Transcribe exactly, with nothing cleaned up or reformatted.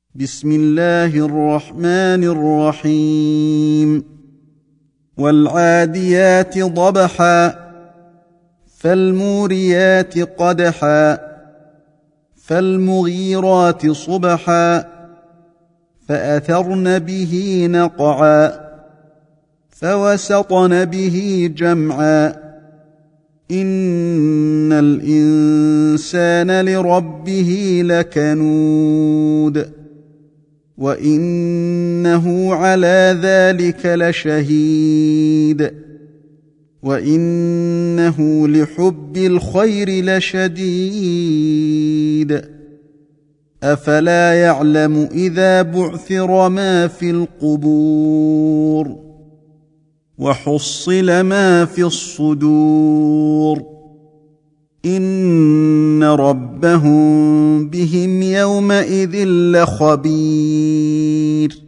بسم الله الرحمن الرحيم والعاديات ضبحا فالموريات قدحا فالمغيرات صبحا فأثرن به نقعا فوسطن به جمعا إن الإنسان لربه لكنود وإنه على ذلك لشهيد وإنه لحب الخير لشديد أفلا يعلم إذا بعثر ما في القبور وحصل ما في الصدور إن ربهم بهم يومئذ لخبير